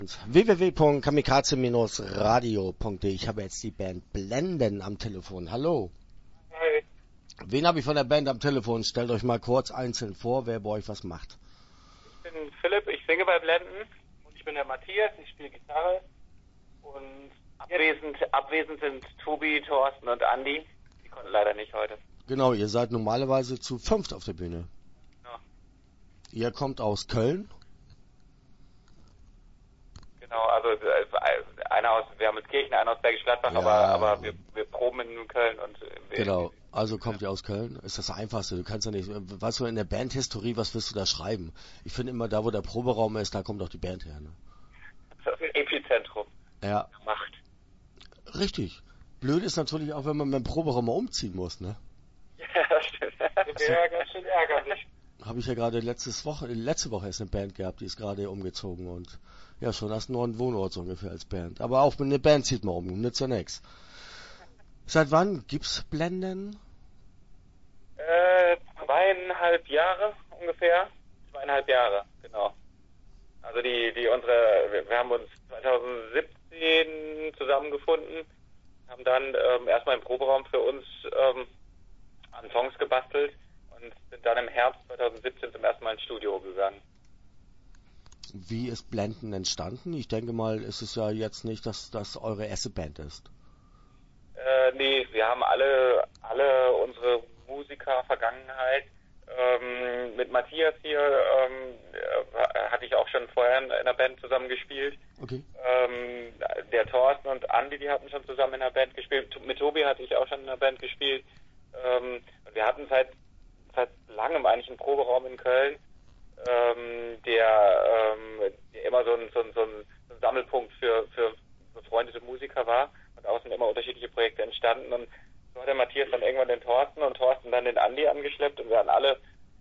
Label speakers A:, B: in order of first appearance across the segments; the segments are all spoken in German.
A: www.kamikaze-radio.de. Ich habe jetzt die Band Blenden am Telefon. Hallo.
B: Hi,
A: Wen habe ich von der Band am Telefon? Stellt euch mal kurz einzeln vor, wer bei euch was macht.
B: ich bin Philipp, ich singe bei Blenden und ich bin der Matthias, ich spiele Gitarre und abwesend sind Tobi, Thorsten und Andi. Die konnten leider nicht heute.
A: Genau, ihr seid normalerweise zu 5 auf der Bühne.
B: Ja,
A: Ihr kommt aus Köln.
B: genau, also einer aus Wermelskirchen, einer aus Bergisch Gladbach,
A: Ja.
B: aber wir proben in Köln und
A: Genau, also kommt ihr aus Köln. Ist das Einfachste. Du kannst ja nicht, weißt du, in der Bandhistorie, was willst du da schreiben? Ich finde immer, da wo der Proberaum ist, da kommt auch die Band her. Ne?
B: das Epizentrum
A: Ja,
B: der Macht.
A: richtig. Blöd ist natürlich auch, wenn man beim Proberaum mal umziehen muss, ne?
B: Ja, das stimmt. Das wäre ganz schön ärgerlich.
A: Habe ich ja gerade letzte Woche erst eine Band gehabt, die ist gerade umgezogen und ja, schon hast du einen neuen Wohnort so ungefähr als Band. Aber auch mit einer Band zieht man um, nützt ja nix. Seit wann gibt's Blenden?
B: 2,5 Jahre ungefähr. 2,5 Jahre, genau. Also wir haben uns 2017 zusammengefunden, haben dann erstmal im Proberaum für uns an Songs gebastelt und sind dann im Herbst 2017 zum ersten Mal ins Studio gegangen.
A: Wie ist Blenden entstanden? Ich denke mal, ist es ja jetzt nicht, dass das eure erste Band ist.
B: Nee, wir haben alle unsere Musiker-Vergangenheit. Mit Matthias hier hatte ich auch schon vorher in einer Band zusammen gespielt.
A: Okay.
B: Der Thorsten und Andi, die hatten schon zusammen in einer Band gespielt. Mit Tobi hatte ich auch schon in einer Band gespielt. Wir hatten seit langem eigentlich einen Proberaum in Köln, der immer so ein Sammelpunkt für befreundete Musiker war. Und außen immer unterschiedliche Projekte entstanden. Und so hat der Matthias dann irgendwann den Thorsten und Thorsten dann den Andi angeschleppt. Und wir hatten alle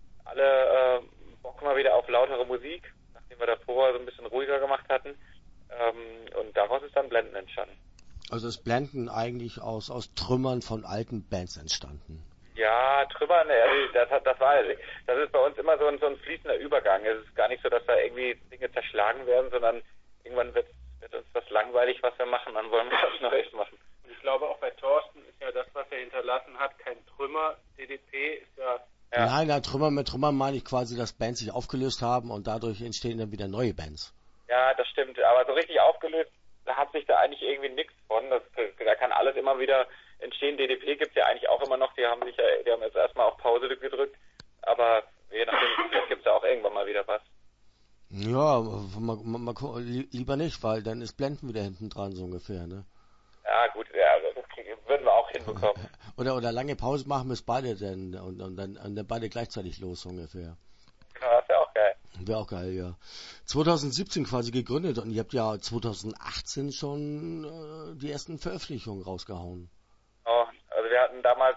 B: Bock mal wieder auf lautere Musik, nachdem wir davor so ein bisschen ruhiger gemacht hatten. Und daraus ist dann Blenden entstanden.
A: Also ist Blenden eigentlich aus Trümmern von alten Bands entstanden?
B: Ja, Trümmern, das ist bei uns immer so ein fließender Übergang. Es ist gar nicht so, dass da irgendwie Dinge zerschlagen werden, sondern irgendwann wird uns das langweilig, was wir machen, dann wollen wir was Neues machen.
C: Und ich glaube auch bei Thorsten ist ja das, was er hinterlassen hat, kein Trümmer. DDP ist ja...
A: Nein, mit Trümmern meine ich quasi, dass Bands sich aufgelöst haben und dadurch entstehen dann wieder neue Bands.
B: Ja, das stimmt, aber so richtig aufgelöst hat sich da eigentlich irgendwie nichts von. Da kann alles immer wieder entstehen. DDP gibt's ja eigentlich auch immer noch, die haben jetzt erstmal auf Pause gedrückt, aber je nachdem, vielleicht gibt's ja auch irgendwann mal wieder was.
A: Ja, lieber nicht, weil dann ist Blenden wieder hinten dran so ungefähr, ne?
B: Ja, gut, ja, das würden wir auch hinbekommen.
A: Oder lange Pause machen bis beide dann und dann beide gleichzeitig los so ungefähr.
B: Genau, das wäre auch geil.
A: Wäre auch geil, ja. 2017 quasi gegründet und ihr habt ja 2018 schon die ersten Veröffentlichungen rausgehauen.
B: Oh, also wir hatten damals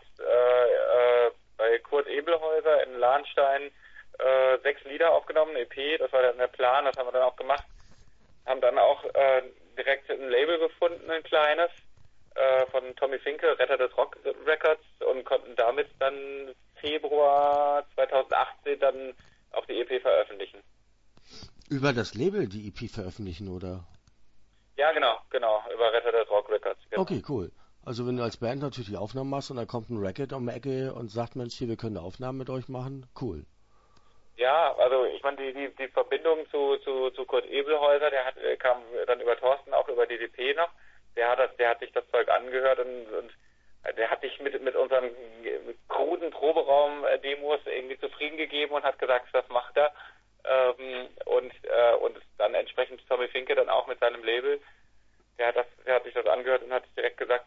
B: bei Kurt Ebelhäuser in Lahnstein 6 Lieder aufgenommen, EP, das war dann der Plan, das haben wir dann auch gemacht. Haben dann auch direkt ein Label gefunden, ein kleines, von Tommy Finke, Retter des Rock Records, und konnten damit dann Februar 2018 dann auch die EP veröffentlichen.
A: Über das Label die EP veröffentlichen, oder?
B: Ja, genau, über Retter des Rock Records. Genau.
A: Okay, cool. Also wenn du als Band natürlich die Aufnahmen machst und dann kommt ein Record um die Ecke und sagt, Mensch, hier, wir können eine Aufnahme mit euch machen, cool.
B: Ja, also ich meine, die Verbindung zu Kurt Ebelhäuser, kam dann über Thorsten, auch über DDP noch. Der hat sich das Zeug angehört und der hat sich mit unseren kruden Proberaum-Demos irgendwie zufrieden gegeben und hat gesagt, das macht er. Und dann entsprechend Tommy Finke dann auch mit seinem Label, der hat sich das angehört und hat direkt gesagt,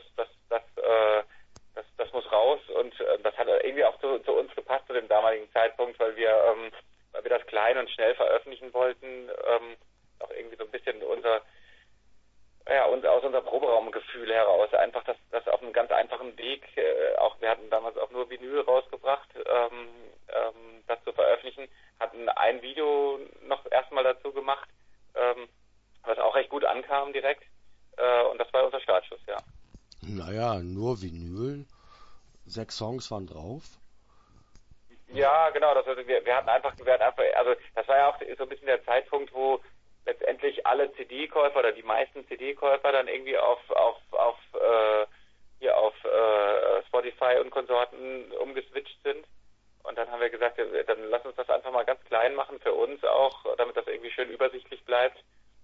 B: das muss raus, und das hat irgendwie auch zu uns gepasst zu dem damaligen Zeitpunkt, weil wir das klein und schnell veröffentlichen wollten, auch irgendwie so ein bisschen aus unser Proberaumgefühl heraus, einfach das auf einem ganz einfachen Weg, auch wir hatten damals auch nur Vinyl rausgebracht, das zu veröffentlichen, hatten ein Video noch erstmal dazu gemacht, was auch recht gut ankam direkt, und das war unser Startschuss, ja.
A: Naja, nur Vinyl, 6 Songs waren drauf.
B: Ja, genau, wir hatten einfach, also das war ja auch so ein bisschen der Zeitpunkt, wo letztendlich alle CD-Käufer oder die meisten CD-Käufer dann irgendwie auf Spotify und Konsorten umgeswitcht sind. Und dann haben wir gesagt, dann lass uns das einfach mal ganz klein machen für uns auch, damit das irgendwie schön übersichtlich bleibt.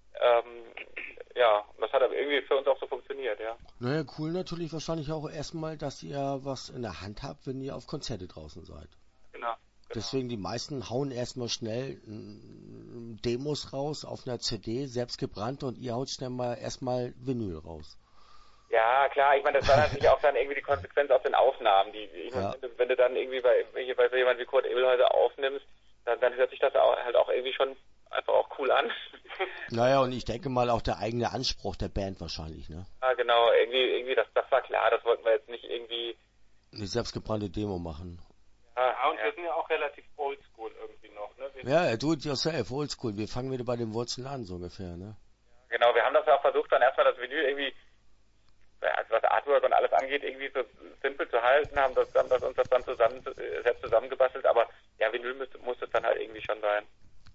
B: Und das hat aber irgendwie für uns auch so funktioniert, ja.
A: Naja, cool natürlich wahrscheinlich auch erstmal, dass ihr was in der Hand habt, wenn ihr auf Konzerte draußen seid.
B: Genau.
A: Deswegen die meisten hauen erstmal schnell Demos raus auf einer CD, selbst gebrannt, und ihr haut schnell mal erstmal Vinyl raus.
B: Ja, klar, ich meine, das war natürlich auch dann irgendwie die Konsequenz aus den Aufnahmen. Wenn du dann irgendwie bei so jemand wie Kurt Ebelhäuser aufnimmst, dann hört sich das halt auch irgendwie schon einfach auch cool an.
A: Naja, und ich denke mal auch der eigene Anspruch der Band wahrscheinlich, ne?
B: Ja, genau, irgendwie das war klar, das wollten wir jetzt nicht irgendwie...
A: Eine selbstgebrannte Demo machen.
C: Ja, und wir sind ja auch relativ oldschool irgendwie noch, ne?
A: Ja, do it yourself, oldschool. Wir fangen wieder bei den Wurzeln an, so ungefähr, ne?
B: Genau, wir haben das auch versucht, dann erstmal das Vinyl irgendwie, was Artwork und alles angeht, irgendwie so simpel zu halten, haben uns das dann selbst zusammengebastelt, aber ja, Vinyl muss es dann halt irgendwie schon sein.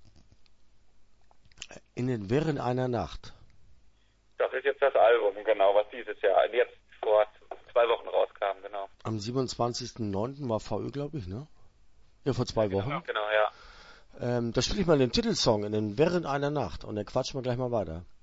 A: In den Wirren einer Nacht.
B: Das ist jetzt das Album, genau, was dieses Jahr, jetzt vor 2 Wochen rauskam, genau.
A: Am 27.09. war VÖ, glaube ich, ne? Ja, vor 2 Wochen.
B: Genau, ja.
A: Da spiele ich mal den Titelsong in den Wirren einer Nacht und dann quatschen wir gleich mal weiter.